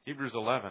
Hebrews 11.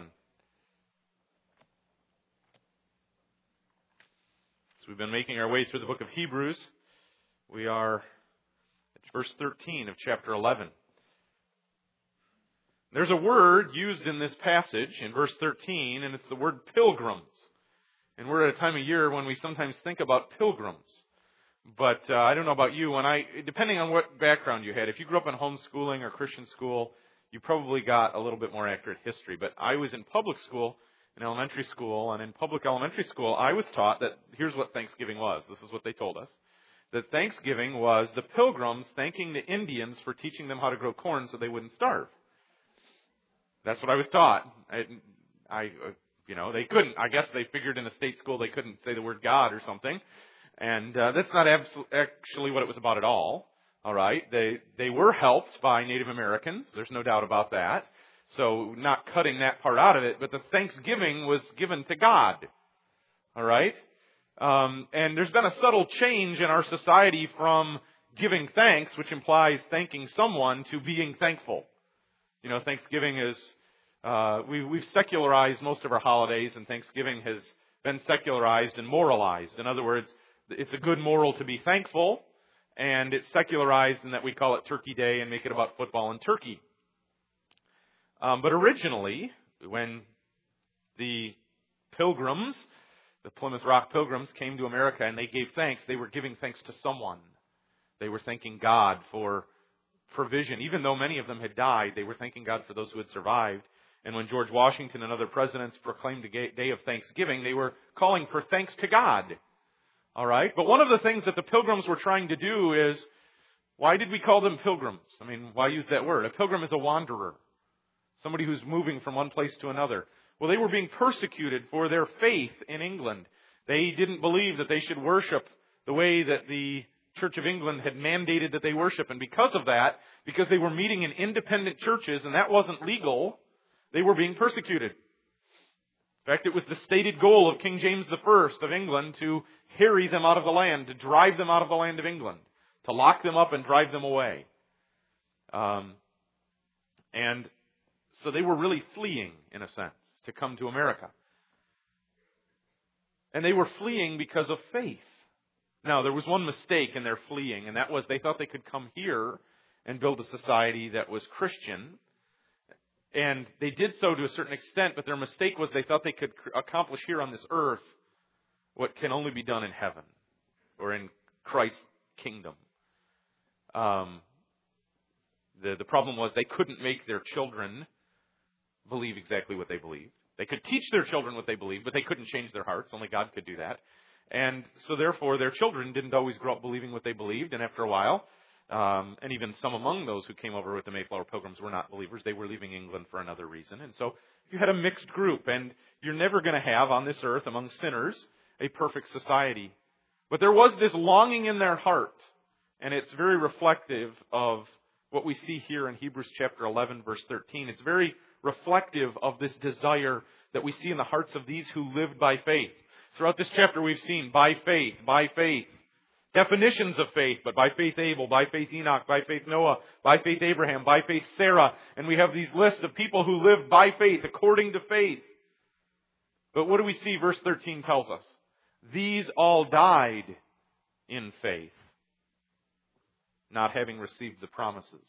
So we've been making our way through the book of Hebrews. We are at verse 13 of chapter 11. There's a word used in this passage in verse 13, and it's the word pilgrims. And we're at a time of year when we sometimes think about pilgrims. But I don't know about you, depending on what background you had, if you grew up in homeschooling or Christian school, you probably got a little bit more accurate history. But I was in public school, in elementary school, and in public elementary school, I was taught that here's what Thanksgiving was. This is what they told us. That Thanksgiving was the pilgrims thanking the Indians for teaching them how to grow corn so they wouldn't starve. That's what I was taught. They couldn't. I guess they figured in a state school they couldn't say the word God or something. And that's not actually what it was about at all. All right. They were helped by Native Americans. There's no doubt about that. So not cutting that part out of it, but the Thanksgiving was given to God. All right. And there's been a subtle change in our society from giving thanks, which implies thanking someone, to being thankful. You know, Thanksgiving is, we've secularized most of our holidays, and Thanksgiving has been secularized and moralized. In other words, it's a good moral to be thankful, and it's secularized in that we call it Turkey Day and make it about football and turkey. But originally, when the Pilgrims, the Plymouth Rock Pilgrims, came to America and they gave thanks, they were giving thanks to someone. They were thanking God for provision. Even though many of them had died, they were thanking God for those who had survived. And when George Washington and other presidents proclaimed the day of Thanksgiving, they were calling for thanks to God. All right? But one of the things that the Pilgrims were trying to do is, why did we call them pilgrims? I mean, why use that word? A pilgrim is a wanderer. Somebody who's moving from one place to another. Well, they were being persecuted for their faith in England. They didn't believe that they should worship the way that the Church of England had mandated that they worship. And because of that, because they were meeting in independent churches and that wasn't legal, they were being persecuted. In fact, it was the stated goal of King James I of England to harry them out of the land, to drive them out of the land of England, to lock them up and drive them away. And so they were really fleeing, in a sense, to come to America. And they were fleeing because of faith. Now, there was one mistake in their fleeing, and that was they thought they could come here and build a society that was Christian. And they did so to a certain extent, but their mistake was they thought they could accomplish here on this earth what can only be done in heaven or in Christ's kingdom. The problem was they couldn't make their children believe exactly what they believed. They could teach their children what they believed, but they couldn't change their hearts. Only God could do that. And so therefore their children didn't always grow up believing what they believed, and after a while, and even some among those who came over with the Mayflower Pilgrims were not believers. They were leaving England for another reason. And so you had a mixed group, and you're never going to have on this earth among sinners a perfect society. But there was this longing in their heart, and it's very reflective of what we see here in Hebrews chapter 11, verse 13. It's very reflective of this desire that we see in the hearts of these who lived by faith. Throughout this chapter we've seen by faith, definitions of faith, but by faith Abel, by faith Enoch, by faith Noah, by faith Abraham, by faith Sarah. And we have these lists of people who lived by faith, according to faith. But what do we see? Verse 13 tells us. These all died in faith, not having received the promises,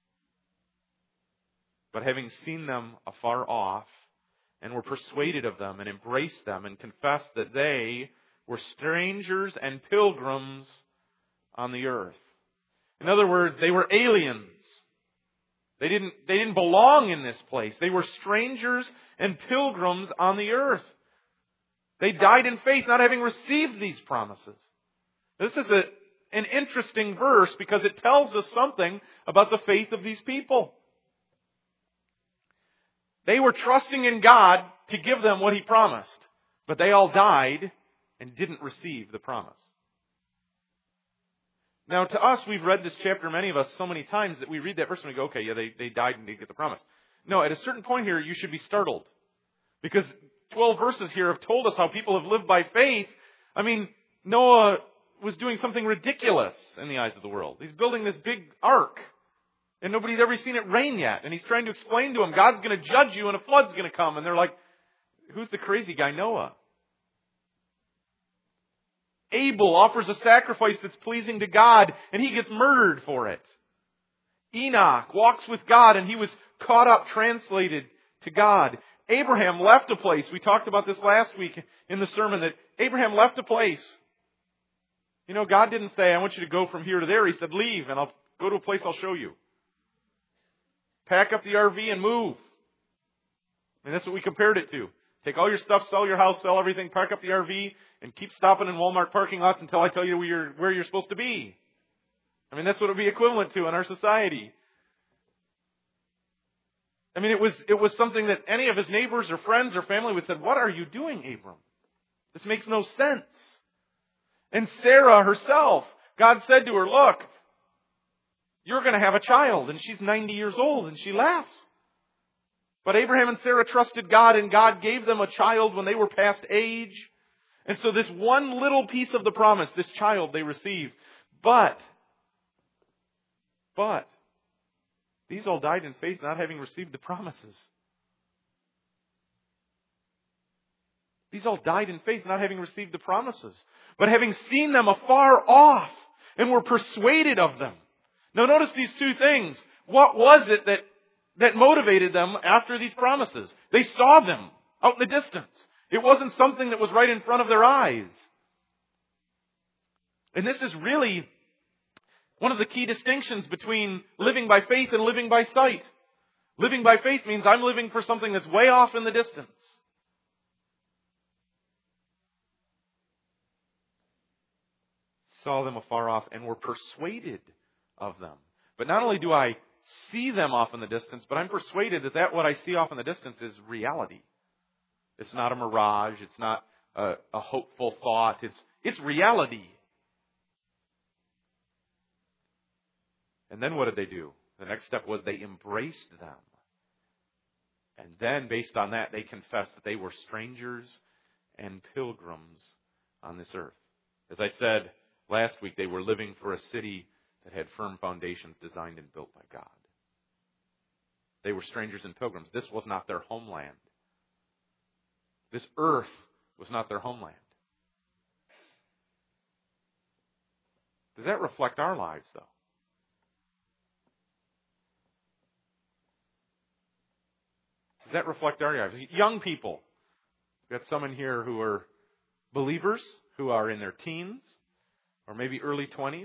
but having seen them afar off, and were persuaded of them and embraced them and confessed that they were strangers and pilgrims on the earth. In other words, they were aliens. They didn't belong in this place. They were strangers and pilgrims on the earth. They died in faith, not having received these promises. This is an interesting verse because it tells us something about the faith of these people. They were trusting in God to give them what He promised, but they all died and didn't receive the promise. Now, to us, we've read this chapter, many of us, so many times that we read that verse and we go, okay, yeah, they died and didn't get the promise. No, at a certain point here, you should be startled. Because 12 verses here have told us how people have lived by faith. I mean, Noah was doing something ridiculous in the eyes of the world. He's building this big ark. And nobody's ever seen it rain yet. And he's trying to explain to them, God's going to judge you and a flood's going to come. And they're like, who's the crazy guy, Noah? Abel offers a sacrifice that's pleasing to God, and he gets murdered for it. Enoch walks with God, and he was caught up, translated to God. Abraham left a place. We talked about this last week in the sermon, that Abraham left a place. You know, God didn't say, I want you to go from here to there. He said, leave, and I'll go to a place I'll show you. Pack up the RV and move. And that's what we compared it to. Take all your stuff, sell your house, sell everything, park up the RV, and keep stopping in Walmart parking lots until I tell you where you're supposed to be. I mean, that's what it would be equivalent to in our society. I mean, it was something that any of his neighbors or friends or family would say, what are you doing, Abram? This makes no sense. And Sarah herself, God said to her, look, you're going to have a child. And she's 90 years old, and she laughs. But Abraham and Sarah trusted God, and God gave them a child when they were past age. And so this one little piece of the promise, this child they received. But these all died in faith, not having received the promises. These all died in faith, not having received the promises, but having seen them afar off, and were persuaded of them. Now notice these two things. What was it that motivated them after these promises? They saw them out in the distance. It wasn't something that was right in front of their eyes. And this is really one of the key distinctions between living by faith and living by sight. Living by faith means I'm living for something that's way off in the distance. Saw them afar off and were persuaded of them. But not only do I see them off in the distance, but I'm persuaded that what I see off in the distance is reality. It's not a mirage. It's not a hopeful thought. It's reality. And then what did they do? The next step was they embraced them. And then, based on that, they confessed that they were strangers and pilgrims on this earth. As I said last week, they were living for a city that had firm foundations designed and built by God. They were strangers and pilgrims. This was not their homeland. This earth was not their homeland. Does that reflect our lives, though? Does that reflect our lives? Young people. We've got some in here who are believers, who are in their teens, or maybe early 20s.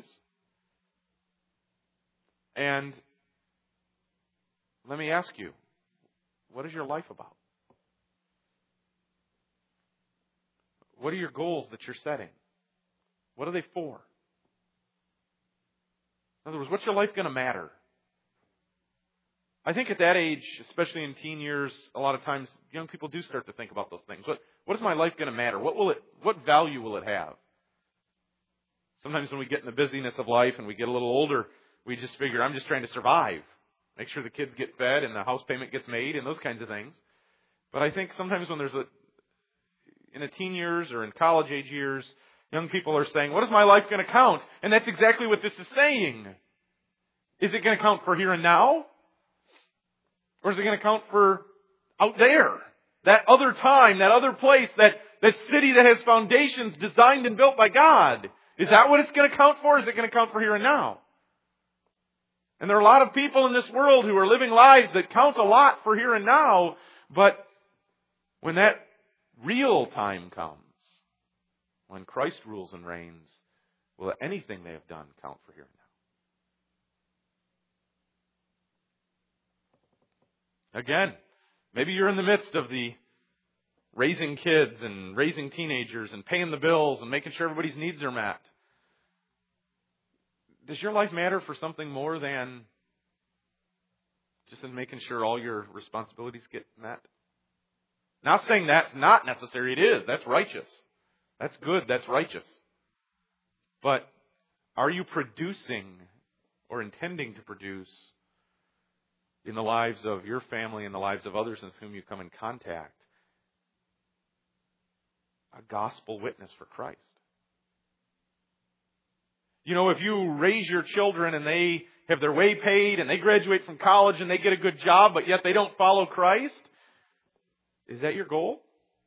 And let me ask you, what is your life about? What are your goals that you're setting? What are they for? In other words, what's your life going to matter? I think at that age, especially in teen years, a lot of times young people do start to think about those things. What is my life going to matter? What value will it have? Sometimes when we get in the busyness of life and we get a little older, we just figure, I'm just trying to survive. Make sure the kids get fed and the house payment gets made and those kinds of things. But I think sometimes when in the teen years or in college age years, young people are saying, what is my life going to count? And that's exactly what this is saying. Is it going to count for here and now? Or is it going to count for out there? That other time, that other place, that city that has foundations designed and built by God. Is that what it's going to count for? Or is it going to count for here and now? And there are a lot of people in this world who are living lives that count a lot for here and now, but when that real time comes, when Christ rules and reigns, will anything they have done count for here and now? Again, maybe you're in the midst of the raising kids and raising teenagers and paying the bills and making sure everybody's needs are met. Does your life matter for something more than just in making sure all your responsibilities get met? Not saying that's not necessary. It is. That's righteous. That's good. That's righteous. But are you producing or intending to produce in the lives of your family and the lives of others with whom you come in contact a gospel witness for Christ? if you raise your children and they have their way paid and they graduate from college and they get a good job, but yet they don't follow Christ, is that your goal?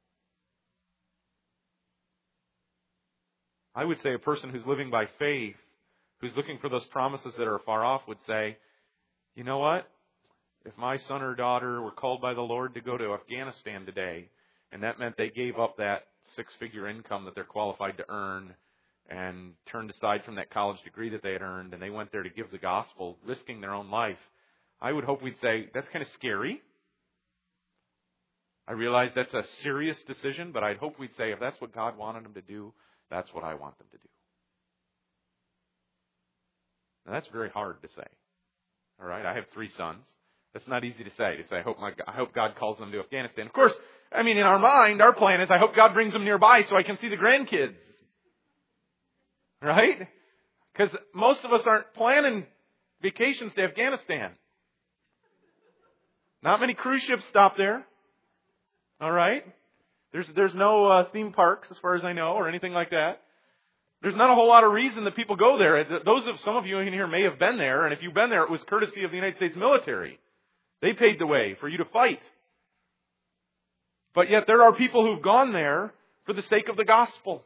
I would say a person who's living by faith, who's looking for those promises that are far off, would say, you know what? If my son or daughter were called by the Lord to go to Afghanistan today, and that meant they gave up that six-figure income that they're qualified to earn and turned aside from that college degree that they had earned, and they went there to give the gospel, risking their own life, I would hope we'd say, that's kind of scary. I realize that's a serious decision, but I'd hope we'd say, if that's what God wanted them to do, that's what I want them to do. Now, that's very hard to say. All right, I have 3 sons. That's not easy to say. I hope God calls them to Afghanistan. Of course, in our mind, our plan is I hope God brings them nearby so I can see the grandkids. Right? Because most of us aren't planning vacations to Afghanistan. Not many cruise ships stop there. All right? There's no theme parks, as far as I know, or anything like that. There's not a whole lot of reason that people go there. Some of you in here may have been there, and if you've been there, it was courtesy of the United States military. They paved the way for you to fight. But yet there are people who've gone there for the sake of the gospel.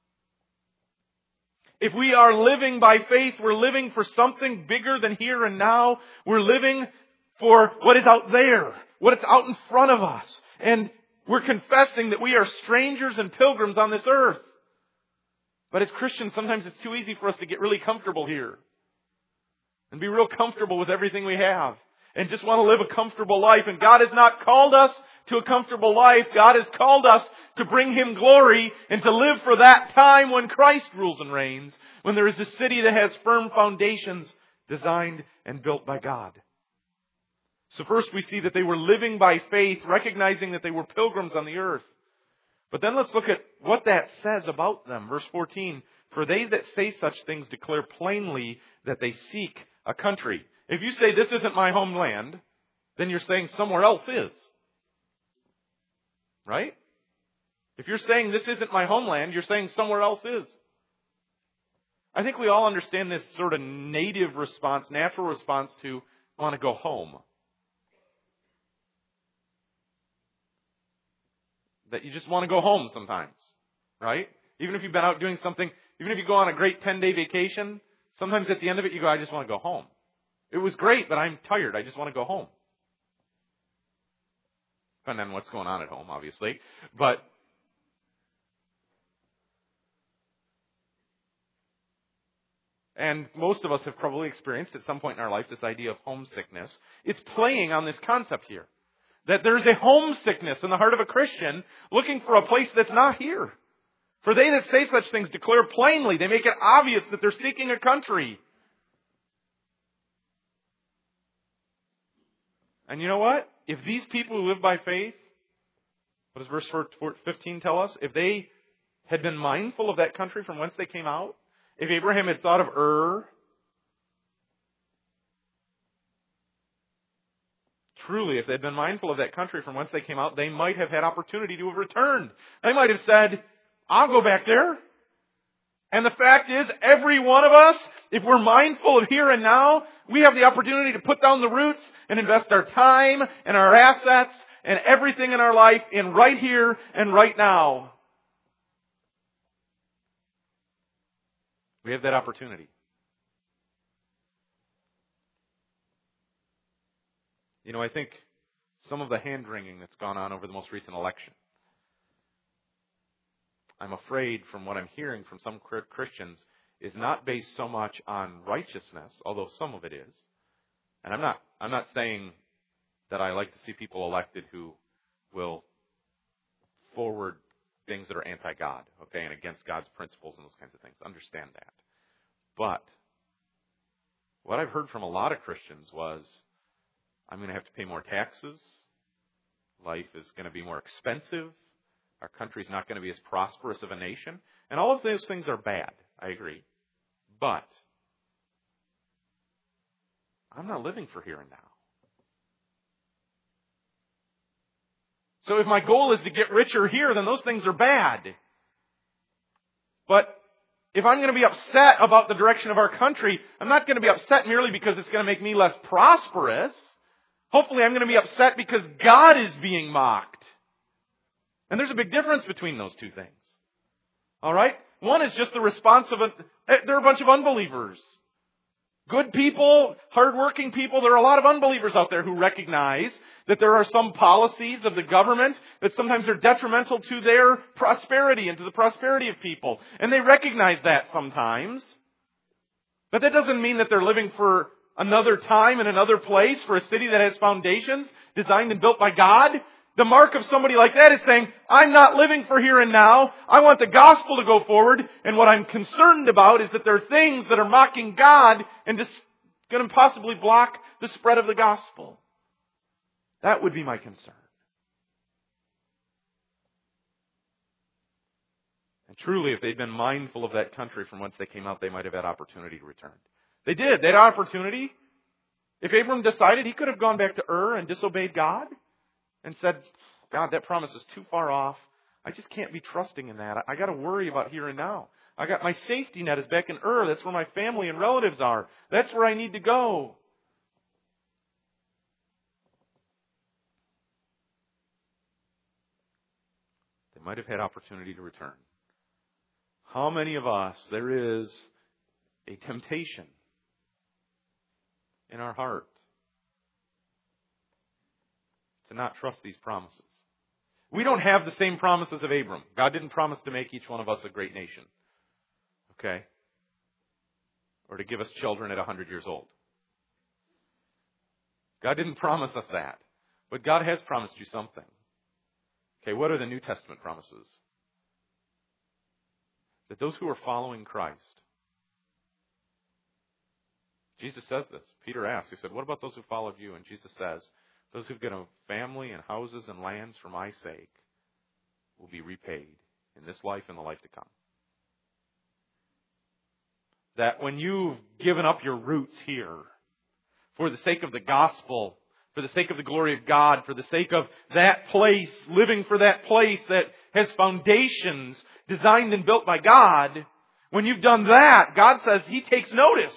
If we are living by faith, we're living for something bigger than here and now. We're living for what is out there, what is out in front of us. And we're confessing that we are strangers and pilgrims on this earth. But as Christians, sometimes it's too easy for us to get really comfortable here and be real comfortable with everything we have and just want to live a comfortable life. And God has not called us to a comfortable life. God has called us to bring Him glory and to live for that time when Christ rules and reigns, when there is a city that has firm foundations designed and built by God. So first we see that they were living by faith, recognizing that they were pilgrims on the earth. But then let's look at what that says about them. Verse 14, for they that say such things declare plainly that they seek a country. If you say, this isn't my homeland, then you're saying somewhere else is. Right? If you're saying this isn't my homeland, you're saying somewhere else is. I think we all understand this sort of native response, natural response to want to go home. That you just want to go home sometimes, right? Even if you've been out doing something, even if you go on a great 10-day vacation, sometimes at the end of it you go, I just want to go home. It was great, but I'm tired. I just want to go home. Depending on what's going on at home, obviously. And most of us have probably experienced at some point in our life this idea of homesickness. It's playing on this concept here. That there's a homesickness in the heart of a Christian looking for a place that's not here. For they that say such things declare plainly, they make it obvious that they're seeking a country. And you know what? If these people who live by faith, what does verse 15 tell us? If they had been mindful of that country from whence they came out, if Abraham had thought of Ur, truly, if they'd been mindful of that country from whence they came out, they might have had opportunity to have returned. They might have said, I'll go back there. And the fact is, every one of us, if we're mindful of here and now, we have the opportunity to put down the roots and invest our time and our assets and everything in our life in right here and right now. We have that opportunity. I think some of the hand-wringing that's gone on over the most recent election, I'm afraid from what I'm hearing from some Christians, is not based so much on righteousness, although some of it is. And I'm not saying that I like to see people elected who will forward things that are anti-God, okay, and against God's principles and those kinds of things. Understand that. But what I've heard from a lot of Christians was, I'm going to have to pay more taxes. Life is going to be more expensive. Our country's not going to be as prosperous of a nation. And all of those things are bad. I agree. But I'm not living for here and now. So if my goal is to get richer here, then those things are bad. But if I'm going to be upset about the direction of our country, I'm not going to be upset merely because it's going to make me less prosperous. Hopefully I'm going to be upset because God is being mocked. And there's a big difference between those two things. All right? One is just the response of they're a bunch of unbelievers. Good people, hardworking people. There are a lot of unbelievers out there who recognize that there are some policies of the government that sometimes are detrimental to their prosperity and to the prosperity of people. And they recognize that sometimes. But that doesn't mean that they're living for another time and another place, for a city that has foundations designed and built by God. The mark of somebody like that is saying, I'm not living for here and now. I want the gospel to go forward. And what I'm concerned about is that there are things that are mocking God and just going to possibly block the spread of the gospel. That would be my concern. And truly, if they'd been mindful of that country from whence they came out, they might have had opportunity to return. They did. They had opportunity. If Abram decided, he could have gone back to Ur and disobeyed God and said, God, that promise is too far off. I just can't be trusting in that. I got to worry about here and now. I got my safety net is back in Ur. That's where my family and relatives are. That's where I need to go. They might have had opportunity to return. How many of us, there is a temptation in our heart to not trust these promises? We don't have the same promises of Abram. God didn't promise to make each one of us a great nation. Okay? Or to give us children at 100 years old. God didn't promise us that. But God has promised you something. Okay, what are the New Testament promises? That those who are following Christ, Jesus says this. Peter asked, he said, what about those who followed you? And Jesus says, those who've got a family and houses and lands for my sake will be repaid in this life and the life to come. That when you've given up your roots here for the sake of the gospel, for the sake of the glory of God, for the sake of that place, living for that place that has foundations designed and built by God, when you've done that, God says He takes notice.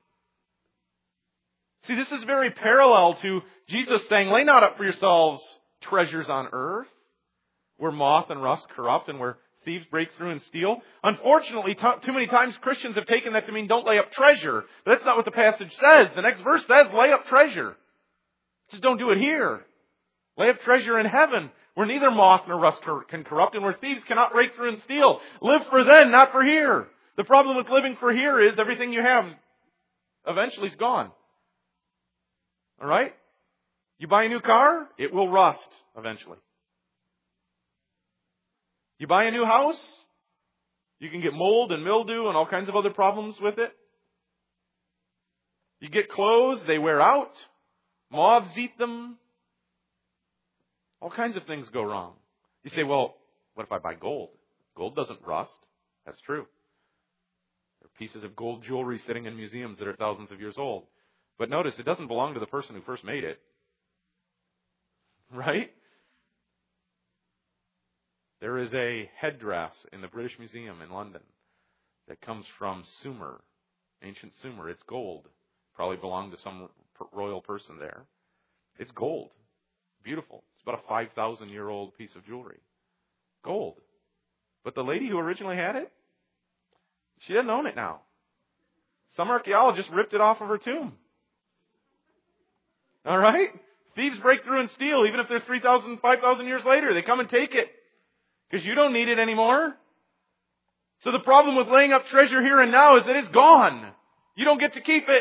See, this is very parallel to Jesus saying, lay not up for yourselves treasures on earth, where moth and rust corrupt and where thieves break through and steal. Unfortunately, too many times Christians have taken that to mean don't lay up treasure. But that's not what the passage says. The next verse says, lay up treasure. Just don't do it here. Lay up treasure in heaven, where neither moth nor rust can corrupt and where thieves cannot break through and steal. Live for then, not for here. The problem with living for here is everything you have eventually is gone. All right? You buy a new car, it will rust eventually. You buy a new house, you can get mold and mildew and all kinds of other problems with it. You get clothes, they wear out. Moths eat them. All kinds of things go wrong. You say, well, what if I buy gold? Gold doesn't rust. That's true. There are pieces of gold jewelry sitting in museums that are thousands of years old. But notice, it doesn't belong to the person who first made it. Right? There is a headdress in the British Museum in London that comes from Sumer, ancient Sumer. It's gold. Probably belonged to some royal person there. It's gold. Beautiful. It's about a 5,000-year-old piece of jewelry. Gold. But the lady who originally had it, she doesn't own it now. Some archaeologist ripped it off of her tomb. All right? Thieves break through and steal, even if they're 3,000, 5,000 years later. They come and take it. Because you don't need it anymore. So the problem with laying up treasure here and now is that it's gone. You don't get to keep it.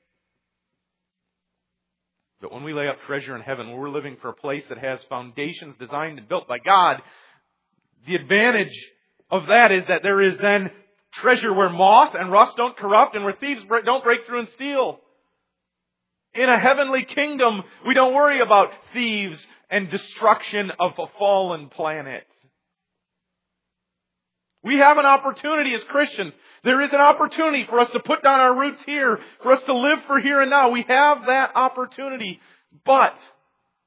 But when we lay up treasure in heaven, when we're living for a place that has foundations designed and built by God, the advantage of that is that there is then treasure where moth and rust don't corrupt and where thieves don't break through and steal. In a heavenly kingdom, we don't worry about thieves and destruction of a fallen planet. We have an opportunity as Christians. There is an opportunity for us to put down our roots here, for us to live for here and now. We have that opportunity. But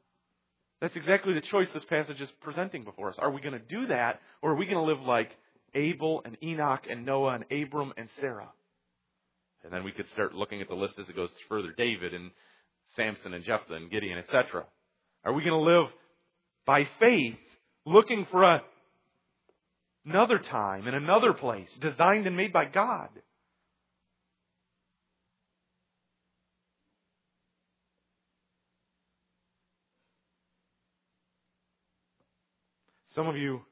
that's exactly the choice this passage is presenting before us. Are we going to do that, or are we going to live like Abel and Enoch and Noah and Abram and Sarah. And then we could start looking at the list as it goes further. David and Samson and Jephthah and Gideon, etc. Are we going to live by faith, looking for another time in another place, designed and made by God? Some of you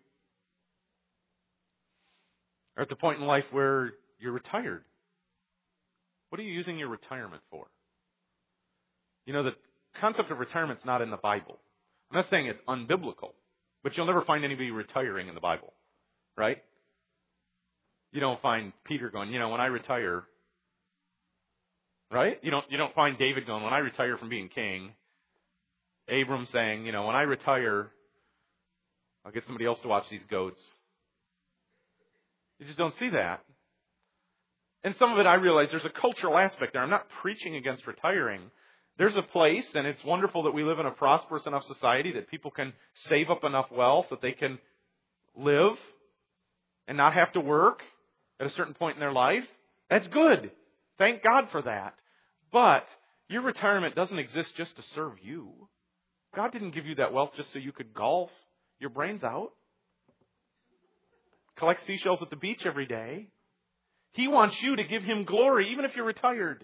are at the point in life where you're retired. What are you using your retirement for? You know, the concept of retirement's not in the Bible. I'm not saying it's unbiblical, but you'll never find anybody retiring in the Bible, right? You don't find Peter going, when I retire, right? You don't find David going, when I retire from being king. Abram saying, when I retire, I'll get somebody else to watch these goats. You just don't see that. And some of it, I realize there's a cultural aspect there. I'm not preaching against retiring. There's a place, and it's wonderful that we live in a prosperous enough society that people can save up enough wealth that they can live and not have to work at a certain point in their life. That's good. Thank God for that. But your retirement doesn't exist just to serve you. God didn't give you that wealth just so you could golf your brains out, collect seashells at the beach every day. He wants you to give Him glory, even if you're retired.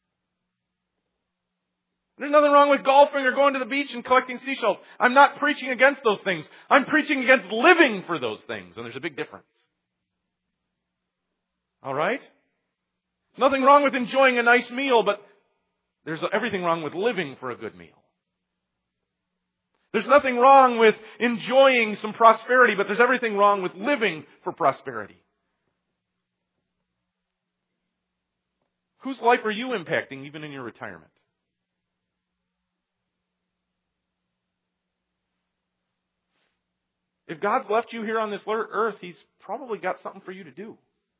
There's nothing wrong with golfing or going to the beach and collecting seashells. I'm not preaching against those things. I'm preaching against living for those things, and there's a big difference. All right? Nothing wrong with enjoying a nice meal, but there's everything wrong with living for a good meal. There's nothing wrong with enjoying some prosperity, but there's everything wrong with living for prosperity. Whose life are you impacting even in your retirement? If God's left you here on this earth, He's probably got something for you to do.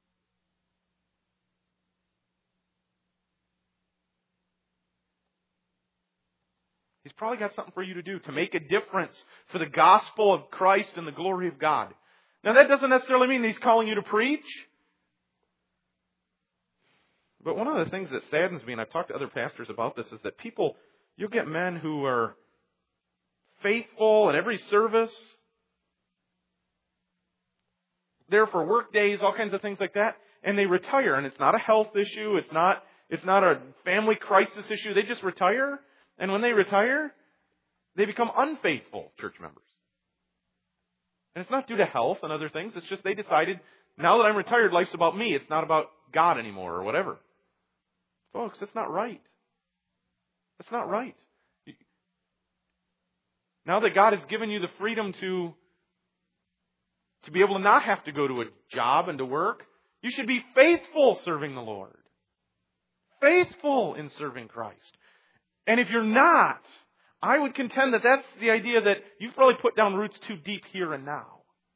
He's probably got something for you to do to make a difference for the gospel of Christ and the glory of God. Now, that doesn't necessarily mean He's calling you to preach. But one of the things that saddens me, and I've talked to other pastors about this, is that you'll get men who are faithful at every service, there for work days, all kinds of things like that, and they retire. And it's not a health issue. It's not a family crisis issue. They just retire. And when they retire, they become unfaithful church members. And it's not due to health and other things. It's just they decided, now that I'm retired, life's about me. It's not about God anymore or whatever. Folks, that's not right. That's not right. Now that God has given you the freedom to be able to not have to go to a job and to work, you should be faithful serving the Lord. Faithful in serving Christ. And if you're not, I would contend that that's the idea that you've probably put down roots too deep here and now.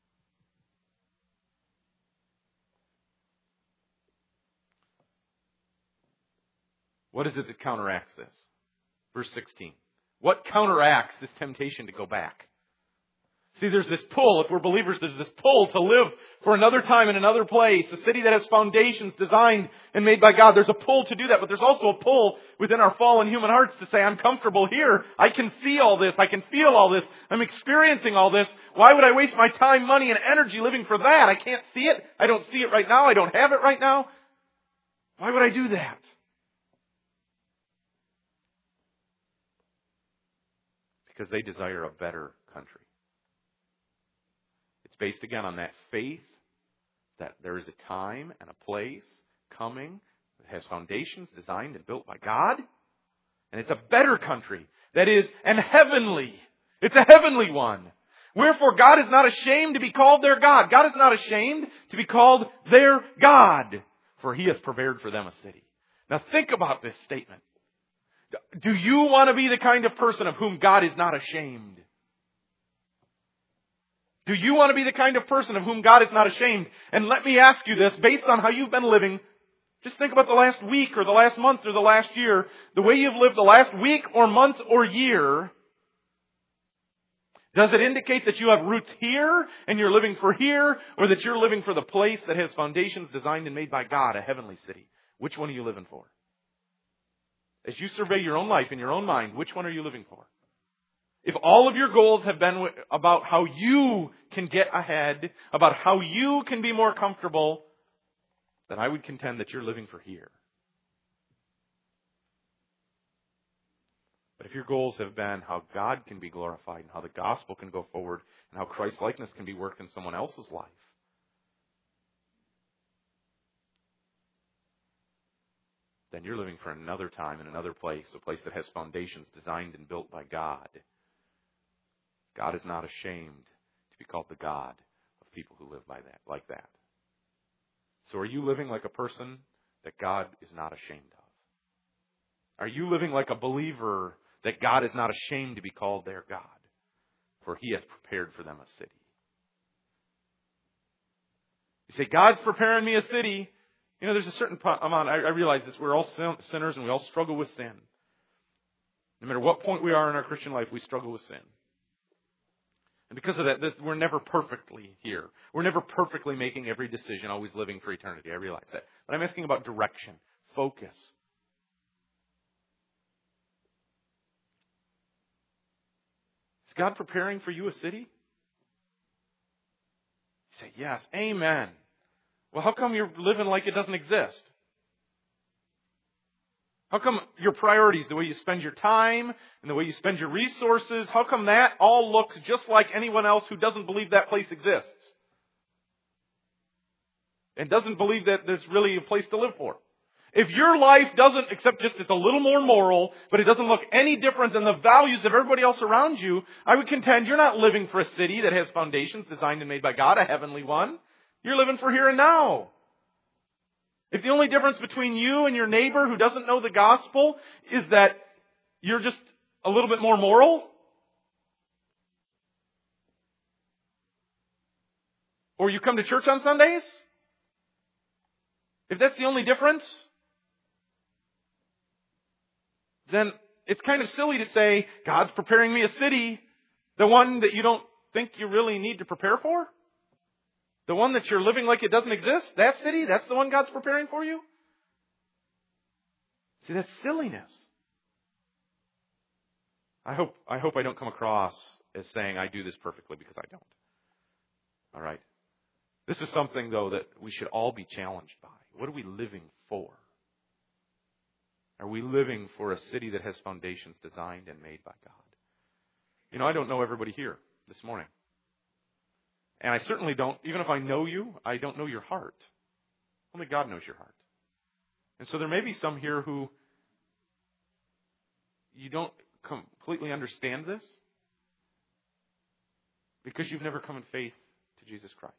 What is it that counteracts this? Verse 16. What counteracts this temptation to go back? See, there's this pull. If we're believers, there's this pull to live for another time in another place, a city that has foundations designed and made by God. There's a pull to do that, but there's also a pull within our fallen human hearts to say, I'm comfortable here. I can see all this. I can feel all this. I'm experiencing all this. Why would I waste my time, money, and energy living for that? I can't see it. I don't see it right now. I don't have it right now. Why would I do that? Because they desire a better country. It's based again on that faith that there is a time and a place coming that has foundations designed and built by God. And it's a better country that is an heavenly. It's a heavenly one. Wherefore God is not ashamed to be called their God. God is not ashamed to be called their God. For He has prepared for them a city. Now think about this statement. Do you want to be the kind of person of whom God is not ashamed? Do you want to be the kind of person of whom God is not ashamed? And let me ask you this, based on how you've been living, just think about the last week or the last month or the last year, the way you've lived the last week or month or year. Does it indicate that you have roots here and you're living for here, or that you're living for the place that has foundations designed and made by God, a heavenly city? Which one are you living for? As you survey your own life in your own mind, which one are you living for? If all of your goals have been about how you can get ahead, about how you can be more comfortable, then I would contend that you're living for here. But if your goals have been how God can be glorified and how the gospel can go forward and how Christ-likeness can be worked in someone else's life, then you're living for another time and another place, a place that has foundations designed and built by God. God is not ashamed to be called the God of people who live like that. So are you living like a person that God is not ashamed of? Are you living like a believer that God is not ashamed to be called their God? For He has prepared for them a city. You say, God's preparing me a city. You know, there's a certain amount, I realize this, we're all sinners and we all struggle with sin. No matter what point we are in our Christian life, we struggle with sin. And because of that, we're never perfectly here. We're never perfectly making every decision, always living for eternity. I realize that. But I'm asking about direction, focus. Is God preparing for you a city? You say, yes, amen. Well, how come you're living like it doesn't exist? How come your priorities, the way you spend your time and the way you spend your resources, how come that all looks just like anyone else who doesn't believe that place exists? And doesn't believe that there's really a place to live for? If your life doesn't, except just it's a little more moral, but it doesn't look any different than the values of everybody else around you, I would contend you're not living for a city that has foundations designed and made by God, a heavenly one. You're living for here and now. If the only difference between you and your neighbor who doesn't know the gospel is that you're just a little bit more moral, or you come to church on Sundays, if that's the only difference, then it's kind of silly to say, God's preparing me a city, the one that you don't think you really need to prepare for. The one that you're living like it doesn't exist, that city, that's the one God's preparing for you? See, that's silliness. I hope I don't come across as saying I do this perfectly, because I don't. All right? This is something, though, that we should all be challenged by. What are we living for? Are we living for a city that has foundations designed and made by God? You know, I don't know everybody here this morning. And I certainly don't, even if I know you, I don't know your heart. Only God knows your heart. And so there may be some here who you don't completely understand this because you've never come in faith to Jesus Christ.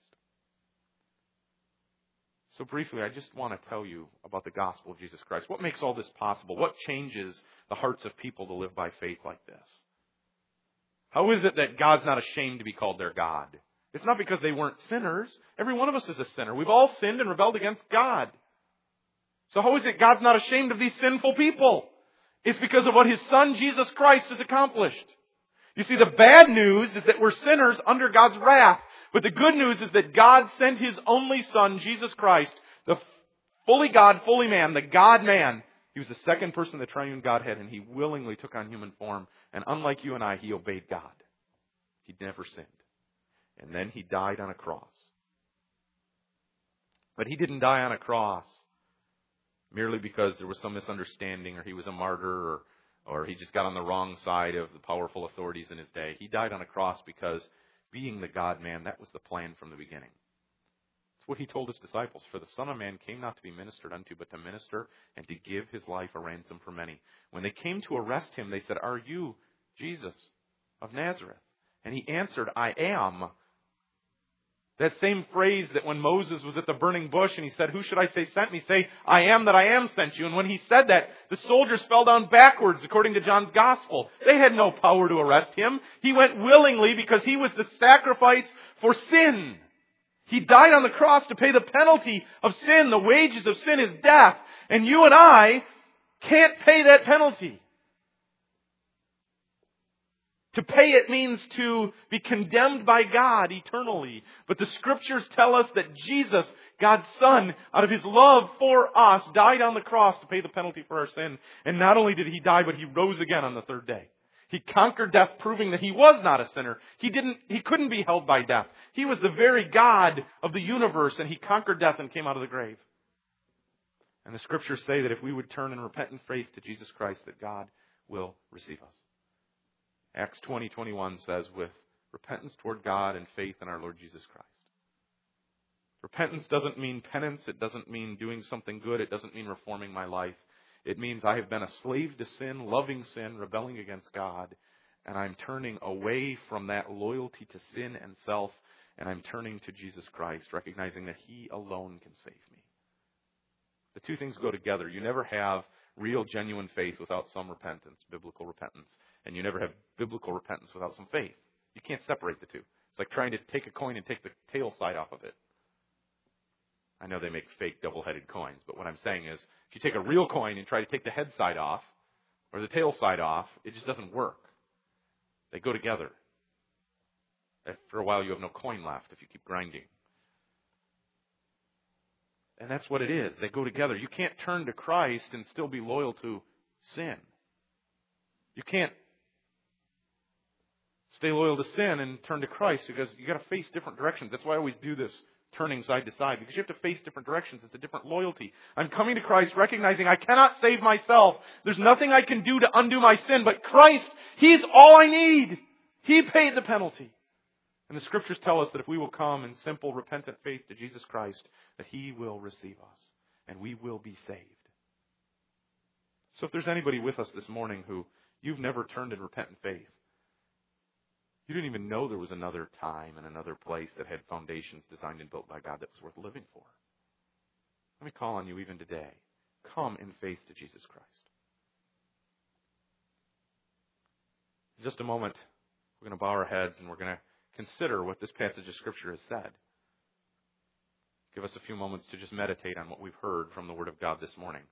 So briefly, I just want to tell you about the gospel of Jesus Christ. What makes all this possible? What changes the hearts of people to live by faith like this? How is it that God's not ashamed to be called their God? It's not because they weren't sinners. Every one of us is a sinner. We've all sinned and rebelled against God. So how is it God's not ashamed of these sinful people? It's because of what His Son, Jesus Christ, has accomplished. You see, the bad news is that we're sinners under God's wrath. But the good news is that God sent His only Son, Jesus Christ, the fully God, fully man, the God-man. He was the second person of the triune Godhead, and He willingly took on human form. And unlike you and I, He obeyed God. He never sinned. And then He died on a cross. But He didn't die on a cross merely because there was some misunderstanding, or He was a martyr, or He just got on the wrong side of the powerful authorities in His day. He died on a cross because being the God-man, that was the plan from the beginning. It's what He told His disciples. For the Son of Man came not to be ministered unto, but to minister and to give His life a ransom for many. When they came to arrest Him, they said, "Are you Jesus of Nazareth?" And He answered, "I am." That same phrase that when Moses was at the burning bush and he said, "Who should I say sent me?" Say, "I am that I am sent you." And when he said that, the soldiers fell down backwards according to John's gospel. They had no power to arrest Him. He went willingly because He was the sacrifice for sin. He died on the cross to pay the penalty of sin. The wages of sin is death. And you and I can't pay that penalty. To pay it means to be condemned by God eternally. But the Scriptures tell us that Jesus, God's Son, out of His love for us, died on the cross to pay the penalty for our sin. And not only did He die, but He rose again on the third day. He conquered death, proving that He was not a sinner. He couldn't be held by death. He was the very God of the universe, and He conquered death and came out of the grave. And the Scriptures say that if we would turn in repentant faith to Jesus Christ, that God will receive us. Acts 20:21 says, with repentance toward God and faith in our Lord Jesus Christ. Repentance doesn't mean penance. It doesn't mean doing something good. It doesn't mean reforming my life. It means I have been a slave to sin, loving sin, rebelling against God, and I'm turning away from that loyalty to sin and self, and I'm turning to Jesus Christ, recognizing that He alone can save me. The two things go together. You never have real, genuine faith without some repentance, biblical repentance. And you never have biblical repentance without some faith. You can't separate the two. It's like trying to take a coin and take the tail side off of it. I know they make fake double-headed coins, but what I'm saying is, if you take a real coin and try to take the head side off, or the tail side off, it just doesn't work. They go together. After a while, you have no coin left if you keep grinding. And that's what it is. They go together. You can't turn to Christ and still be loyal to sin. You can't stay loyal to sin and turn to Christ, because you've got to face different directions. That's why I always do this turning side to side, because you have to face different directions. It's a different loyalty. I'm coming to Christ recognizing I cannot save myself. There's nothing I can do to undo my sin, but Christ, He's all I need. He paid the penalty. And the Scriptures tell us that if we will come in simple, repentant faith to Jesus Christ, that He will receive us and we will be saved. So if there's anybody with us this morning who you've never turned in repentant faith, you didn't even know there was another time and another place that had foundations designed and built by God that was worth living for, let me call on you even today. Come in faith to Jesus Christ. In just a moment, we're going to bow our heads and we're going to consider what this passage of Scripture has said. Give us a few moments to just meditate on what we've heard from the Word of God this morning.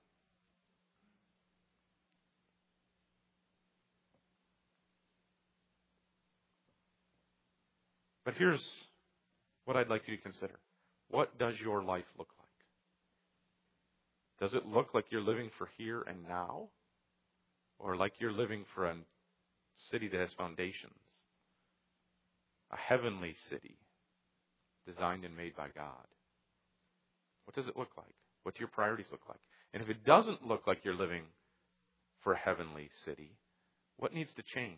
But here's what I'd like you to consider. What does your life look like? Does it look like you're living for here and now? Or like you're living for a city that has foundations? A heavenly city designed and made by God. What does it look like? What do your priorities look like? And if it doesn't look like you're living for a heavenly city, what needs to change?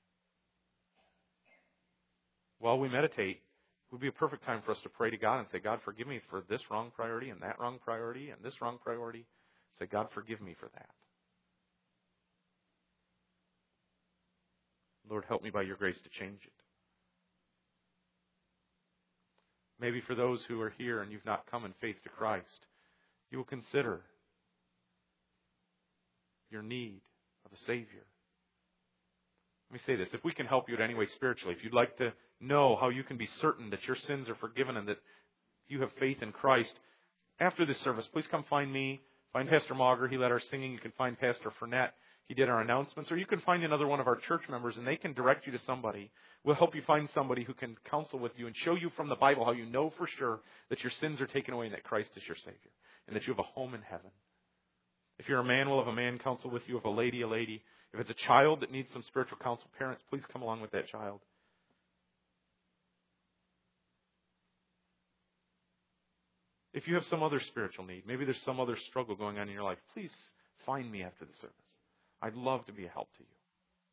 While we meditate, it would be a perfect time for us to pray to God and say, God, forgive me for this wrong priority and that wrong priority and this wrong priority. Say, God, forgive me for that. Lord, help me by your grace to change it. Maybe for those who are here and you've not come in faith to Christ, you will consider your need of a Savior. Let me say this. If we can help you in any way spiritually, if you'd like to know how you can be certain that your sins are forgiven and that you have faith in Christ, after this service, please come find me. Find Pastor Mauger. He led our singing. You can find Pastor Fournette. He did our announcements. Or you can find another one of our church members, and they can direct you to somebody. We'll help you find somebody who can counsel with you and show you from the Bible how you know for sure that your sins are taken away and that Christ is your Savior and that you have a home in heaven. If you're a man, we'll have a man counsel with you. If a lady, a lady. If it's a child that needs some spiritual counsel, parents, please come along with that child. If you have some other spiritual need, maybe there's some other struggle going on in your life, please find me after the service. I'd love to be a help to you.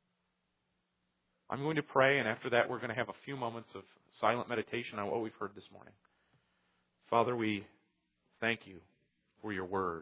I'm going to pray, and after that we're going to have a few moments of silent meditation on what we've heard this morning. Father, we thank you for your word.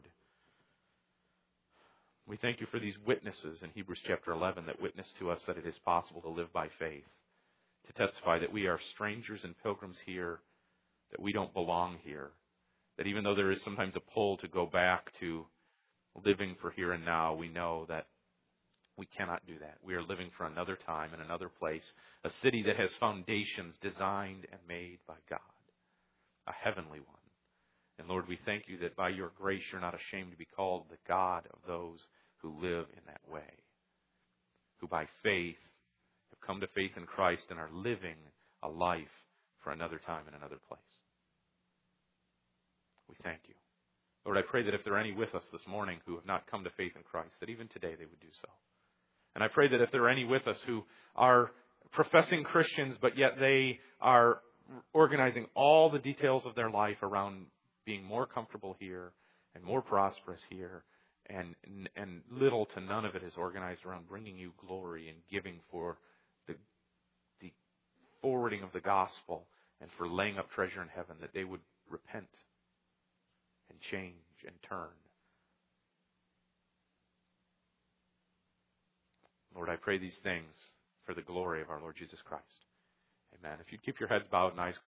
We thank you for these witnesses in Hebrews chapter 11 that witness to us that it is possible to live by faith, to testify that we are strangers and pilgrims here, that we don't belong here, that even though there is sometimes a pull to go back to living for here and now, we know that we cannot do that. We are living for another time and another place, a city that has foundations designed and made by God, a heavenly one. And Lord, we thank you that by your grace you're not ashamed to be called the God of those who live in that way, who by faith have come to faith in Christ and are living a life for another time in another place. We thank you. Lord, I pray that if there are any with us this morning who have not come to faith in Christ, that even today they would do so. And I pray that if there are any with us who are professing Christians, but yet they are organizing all the details of their life around being more comfortable here and more prosperous here, and little to none of it is organized around bringing you glory and giving for the forwarding of the gospel and for laying up treasure in heaven, that they would repent and change and turn. Lord, I pray these things for the glory of our Lord Jesus Christ. Amen. If you'd keep your heads bowed and eyes